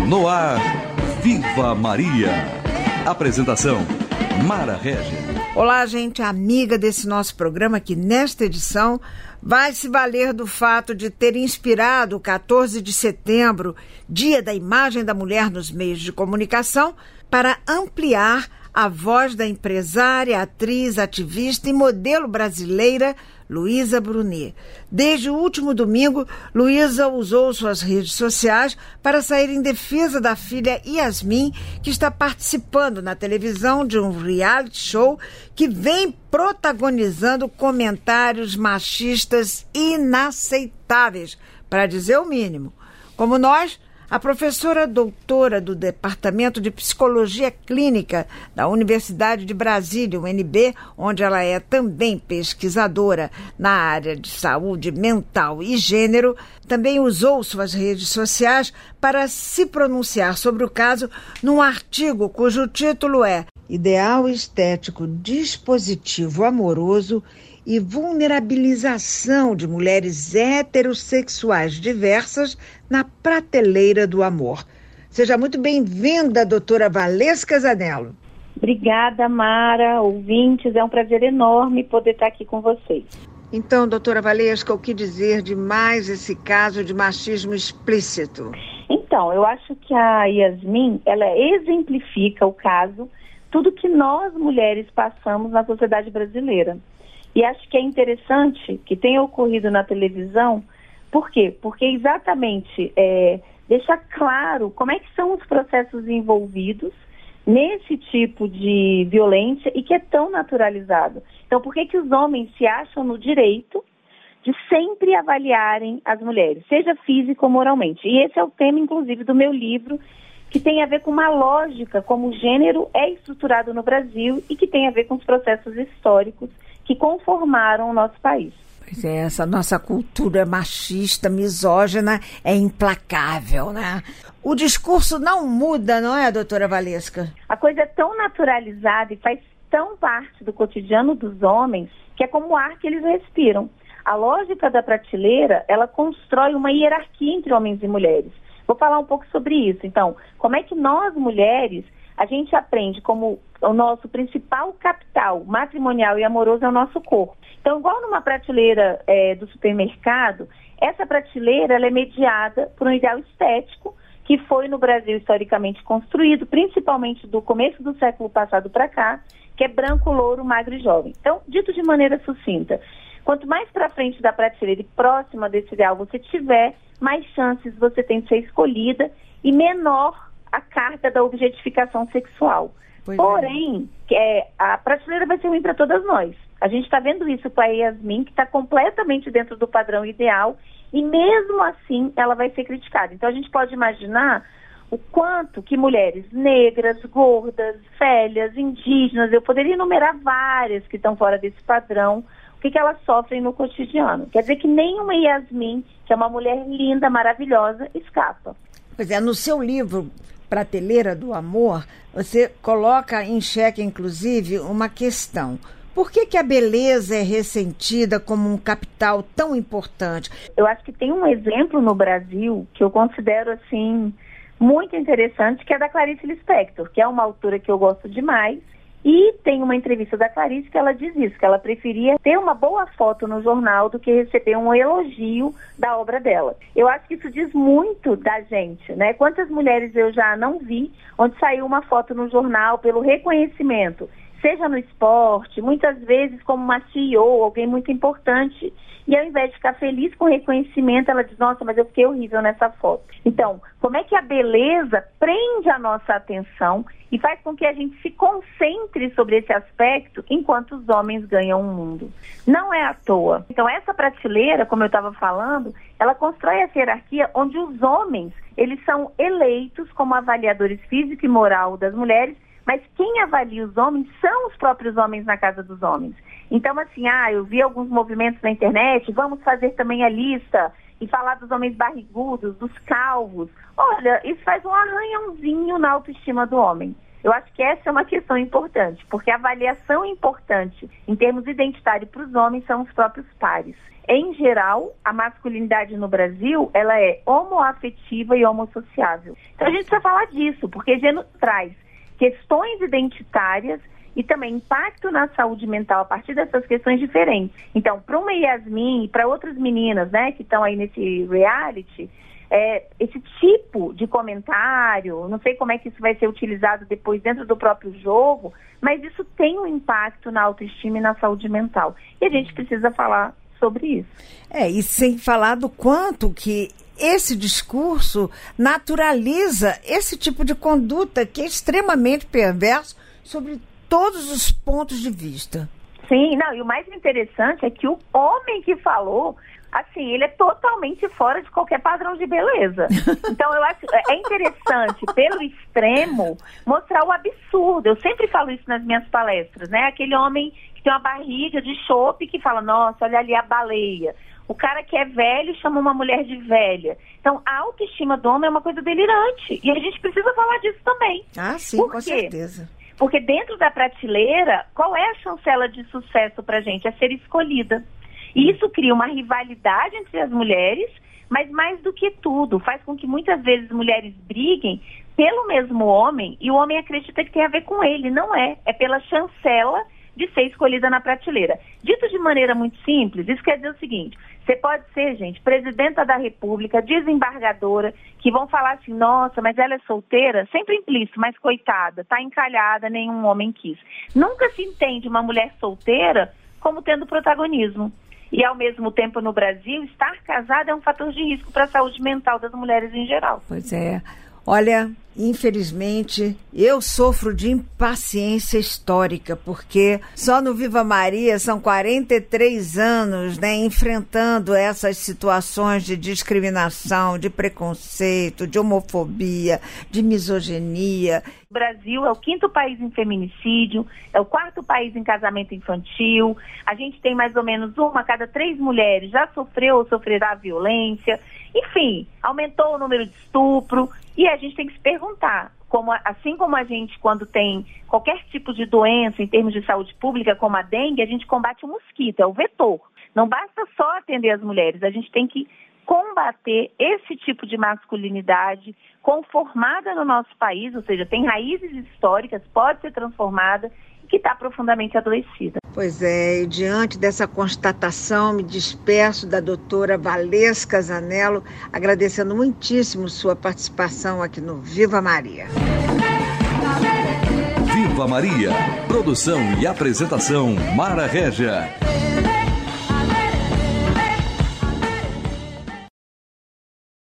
No ar, Viva Maria. Apresentação, Mara Régia. Olá, gente amiga desse nosso programa, que nesta edição vai se valer do fato de ter inspirado o 14 de setembro, Dia da Imagem da Mulher nos Meios de Comunicação, para ampliar a voz da empresária, atriz, ativista e modelo brasileira Luísa Brunet. Desde o último domingo, Luísa usou suas redes sociais para sair em defesa da filha Yasmin, que está participando na televisão de um reality show que vem protagonizando comentários machistas inaceitáveis, para dizer o mínimo. Como nós, a professora doutora do Departamento de Psicologia Clínica da Universidade de Brasília, UNB, onde ela é também pesquisadora na área de saúde mental e gênero, também usou suas redes sociais para se pronunciar sobre o caso num artigo cujo título é Ideal Estético Dispositivo Amoroso e Vulnerabilização de Mulheres Heterossexuais Diversas na Prateleira do Amor. Seja muito bem-vinda, doutora Valesca Zanello. Obrigada, Mara, ouvintes, é um prazer enorme poder estar aqui com vocês. Então, doutora Valesca, o que dizer de mais esse caso de machismo explícito? Então, eu acho que a Yasmin, ela exemplifica o caso, tudo que nós mulheres passamos na sociedade brasileira. E acho que é interessante que tenha ocorrido na televisão. Por quê? Porque exatamente deixa claro como é que são os processos envolvidos nesse tipo de violência e que é tão naturalizado. Então, por que os homens se acham no direito de sempre avaliarem as mulheres, seja física ou moralmente? E esse é o tema, inclusive, do meu livro, que tem a ver com uma lógica como o gênero é estruturado no Brasil e que tem a ver com os processos históricos que conformaram o nosso país. Pois é, essa nossa cultura machista, misógina, é implacável, né? O discurso não muda, não é, doutora Valesca? A coisa é tão naturalizada e faz tão parte do cotidiano dos homens que é como o ar que eles respiram. A lógica da prateleira, ela constrói uma hierarquia entre homens e mulheres. Vou falar um pouco sobre isso. Então, como é que nós, mulheres, a gente aprende como o nosso principal capital matrimonial e amoroso é o nosso corpo. Então, igual numa prateleira do supermercado, essa prateleira ela é mediada por um ideal estético que foi no Brasil historicamente construído, principalmente do começo do século passado para cá, que é branco, louro, magro e jovem. Então, dito de maneira sucinta, quanto mais para frente da prateleira e próxima desse ideal você tiver, mais chances você tem de ser escolhida e menor a carga da objetificação sexual. Porém, a prateleira vai ser ruim para todas nós. A gente está vendo isso com a Yasmin, que está completamente dentro do padrão ideal, e mesmo assim ela vai ser criticada. Então a gente pode imaginar o quanto que mulheres negras, gordas, velhas, indígenas, eu poderia enumerar várias que estão fora desse padrão, o que elas sofrem no cotidiano. Quer dizer que nenhuma Yasmin, que é uma mulher linda, maravilhosa, escapa. Pois é, no seu livro Prateleira do Amor, você coloca em xeque, inclusive, uma questão. Por que a beleza é ressentida como um capital tão importante? Eu acho que tem um exemplo no Brasil que eu considero, assim, muito interessante, que é da Clarice Lispector, que é uma autora que eu gosto demais. E tem uma entrevista da Clarice que ela diz isso, que ela preferia ter uma boa foto no jornal do que receber um elogio da obra dela. Eu acho que isso diz muito da gente, né? Quantas mulheres eu já não vi onde saiu uma foto no jornal pelo reconhecimento, seja no esporte, muitas vezes como uma CEO, alguém muito importante, e ao invés de ficar feliz com o reconhecimento, ela diz, nossa, mas eu fiquei horrível nessa foto. Então, como é que a beleza prende a nossa atenção e faz com que a gente se concentre sobre esse aspecto enquanto os homens ganham o mundo? Não é à toa. Então, essa prateleira, como eu estava falando, ela constrói essa hierarquia onde os homens, eles são eleitos como avaliadores físico e moral das mulheres, mas quem avalia os homens são os próprios homens na casa dos homens. Então, assim, eu vi alguns movimentos na internet, vamos fazer também a lista e falar dos homens barrigudos, dos calvos. Olha, isso faz um arranhãozinho na autoestima do homem. Eu acho que essa é uma questão importante, porque a avaliação importante em termos identitários para os homens são os próprios pares. em geral, a masculinidade no Brasil, ela é homoafetiva e homossociável. Então a gente precisa falar disso, porque gênero traz questões identitárias e também impacto na saúde mental a partir dessas questões diferentes. Então, para uma Yasmin e para outras meninas, né, que estão aí nesse reality, esse tipo de comentário, não sei como é que isso vai ser utilizado depois dentro do próprio jogo, mas isso tem um impacto na autoestima e na saúde mental. E a gente precisa falar sobre isso. E sem falar do quanto que esse discurso naturaliza esse tipo de conduta que é extremamente perverso sobre todos os pontos de vista. Sim, e o mais interessante é que o homem que falou, assim, ele é totalmente fora de qualquer padrão de beleza. Então, eu acho interessante, pelo extremo, mostrar o absurdo. Eu sempre falo isso nas minhas palestras, né? Aquele homem que tem uma barriga de chope que fala, nossa, olha ali a baleia. O cara que é velho chama uma mulher de velha. Então, a autoestima do homem é uma coisa delirante. E a gente precisa falar disso também. Ah, sim, com certeza. Porque dentro da prateleira, qual é a chancela de sucesso pra gente? É ser escolhida. E isso cria uma rivalidade entre as mulheres, mas mais do que tudo, faz com que muitas vezes mulheres briguem pelo mesmo homem e o homem acredita que tem a ver com ele. Não é. É pela chancela de ser escolhida na prateleira. Dito de maneira muito simples, isso quer dizer o seguinte: você pode ser, gente, presidenta da República, desembargadora, que vão falar assim, nossa, mas ela é solteira, sempre implícito, mas coitada, tá encalhada, nenhum homem quis. Nunca se entende uma mulher solteira como tendo protagonismo. E, ao mesmo tempo, no Brasil, estar casada é um fator de risco para a saúde mental das mulheres em geral. Pois é. Olha, infelizmente, eu sofro de impaciência histórica, porque só no Viva Maria são 43 anos, né, enfrentando essas situações de discriminação, de preconceito, de homofobia, de misoginia. O Brasil é o 5º país em feminicídio, é o 4º país em casamento infantil. A gente tem mais ou menos 1 a cada 3 mulheres já sofreu ou sofrerá violência. Enfim, aumentou o número de estupro. E a gente tem que se perguntar, assim como a gente, quando tem qualquer tipo de doença em termos de saúde pública, como a dengue, a gente combate o mosquito, é o vetor. Não basta só atender as mulheres, a gente tem que combater esse tipo de masculinidade conformada no nosso país, ou seja, tem raízes históricas, pode ser transformada, que está profundamente adoecida. Pois é, e diante dessa constatação, me despeço da doutora Valesca Zanello, agradecendo muitíssimo sua participação aqui no Viva Maria. Viva Maria, produção e apresentação Mara Régia.